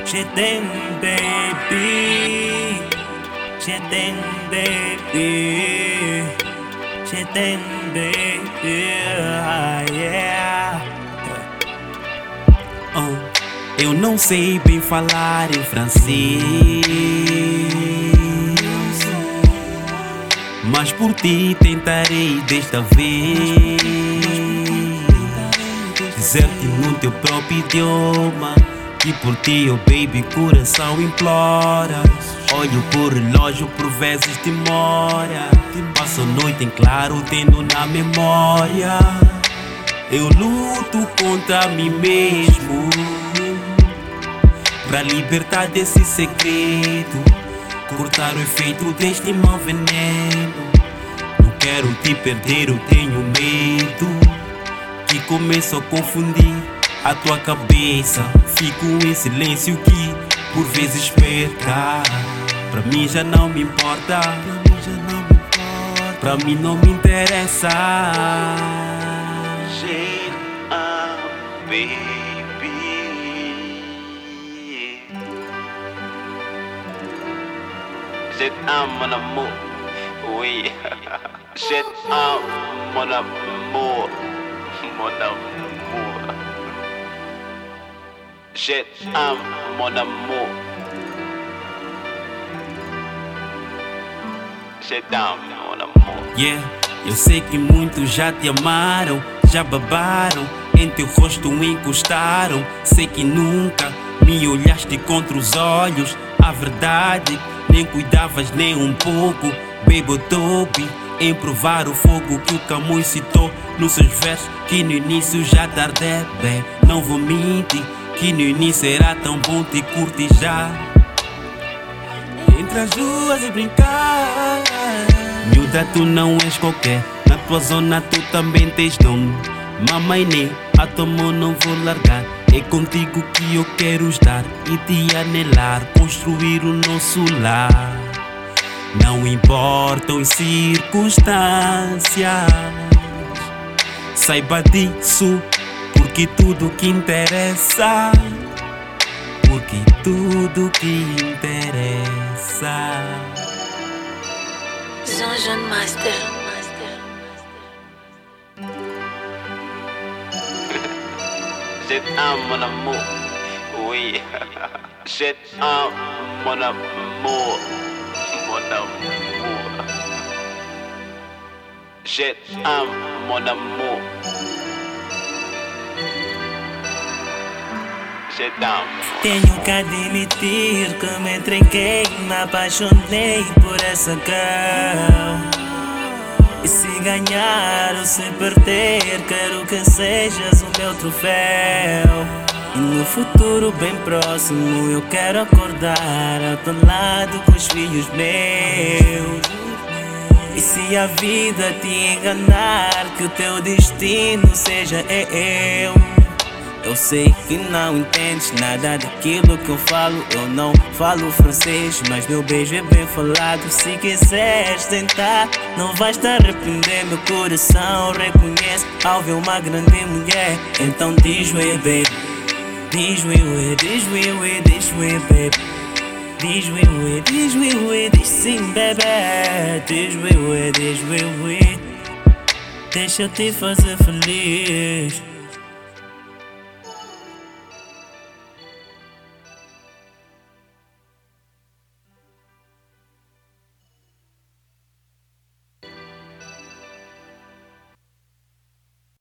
Je t'aime, baby. Je t'aime, baby. Je t'aime, baby. Yeah. Oh, eu não sei bem falar em francês, mas por ti tentarei desta vez dizer-te no teu próprio idioma que por ti, oh baby, coração implora. Olho por relógio, por vezes demora. Passo a noite em claro, tendo na memória. Eu luto contra mim mesmo pra libertar desse segredo, cortar o efeito deste mau veneno. Não quero te perder, eu tenho medo que começo a confundir a tua cabeça. Fico em silêncio que por vezes perca. Pra mim já não me importa, pra mim não me interessa. Baby. Je t'aime mon amour, oui. Je t'aime mon amour, mon amour. Je t'aime mon amour. Je t'aime mon amour. Yeah, eu sei que muitos já te amaram, já babaram, em teu rosto encostaram. Sei que nunca me olhaste contra os olhos. A verdade, nem cuidavas nem um pouco. Baby, dope em provar o fogo que o Camões citou nos seus versos, que no início já tardé, bem. Não vou mentir, que no início era tão bom te curtir já. Entre as ruas e brincar. Miúda, tu não és qualquer. Na tua zona tu também tens nome. Mamãe, nem a tua mão não vou largar. É contigo que eu quero estar e te anelar, construir o nosso lar. Não importam as circunstâncias, saiba disso, porque tudo que interessa, porque tudo que interessa. Jean Master. Je t'aime mon amour, oui. Je t'aime mon amour, mon amour. Je t'aime mon amour. Je t'aime. Tenho que admitir que me entreguei, me apaixonei por essa girl. E se ganhar ou se perder, quero que sejas o meu troféu. E no futuro bem próximo eu quero acordar ao teu lado com os filhos meus. E se a vida te enganar, que o teu destino seja eu. Eu sei que não entendes nada daquilo que eu falo. Eu não falo francês, mas meu beijo é bem falado. Se quiseres tentar, não vais te arrepender. Meu coração reconhece ao ver uma grande mulher. Então diz-me, baby. Diz-me, diz-me, diz-me, baby. Diz-me, diz-me, diz sim, baby. Diz-me, diz-me, deixa eu te fazer feliz.